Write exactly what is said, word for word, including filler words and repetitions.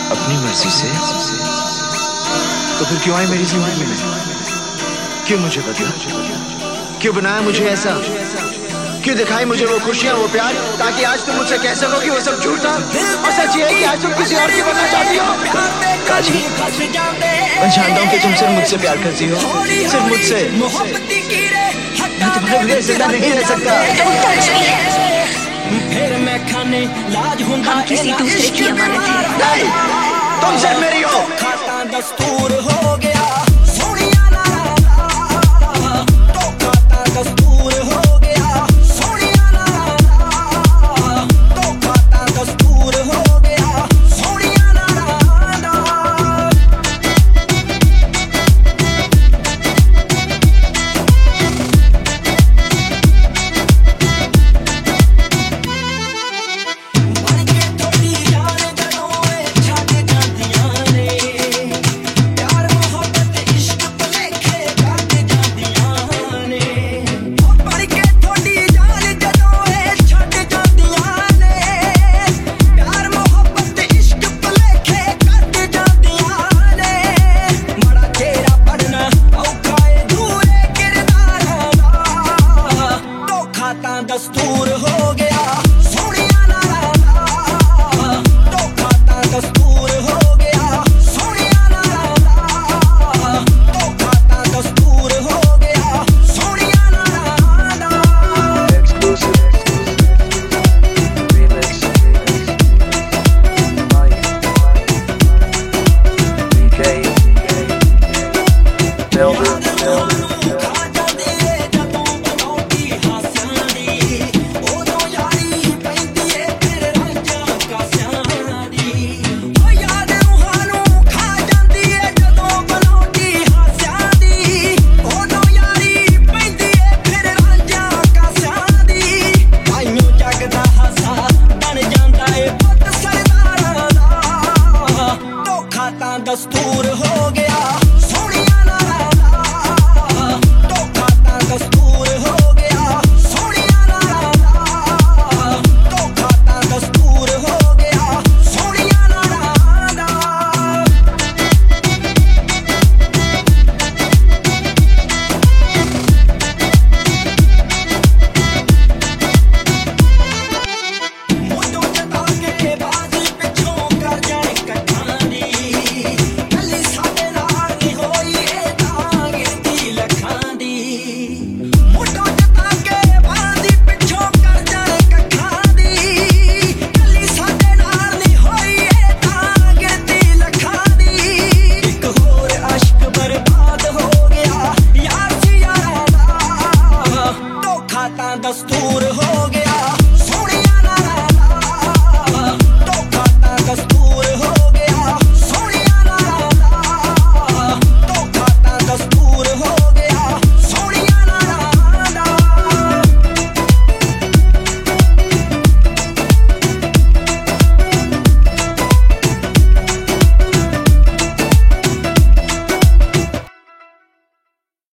अपनी मर्जी से, तो फिर क्यों आई मेरी जिंदगी में? क्यों मुझे बदला? क्यों बनाया मुझे ऐसा? क्यों दिखाई मुझे वो खुशियां, वो प्यार, ताकि आज तुम मुझसे कह सको कि वो सब झूठ था और सच ये है कि आज तुम किसी और की बनना चाहती हो। काजी, मैं जानता हूँ कि तुम सिर्फ मुझसे प्यार करती हो, सिर्फ मुझसे। मैं तुम्हारे बगैर जिंदा नहीं रह सकता। हम किसी दूसरे की अमानत हैं। नहीं, तुम सिर्फ मेरी हो। दस्तूर हो गया सोनिया ना, तो खाता दस्तूर हो गया सोनिया ना, तो खाता दस्तूर हो गया सोनिया ना। दस्तूर हो गया सोनिया ना, तो खाता दस्तूर हो गया सोनिया ना, तो खाता दस्तूर हो गया सोनिया ना। Exclusive remix by D J Builder. दस्तूर हो गया सोनिया ना, तो खाता दस्तूर हो गया सोनिया ना, तो खाता दस्तूर हो गया सोनिया ना। मुंडों जता के बाजी पिछों कर जाने कठानी, दस्तूर हो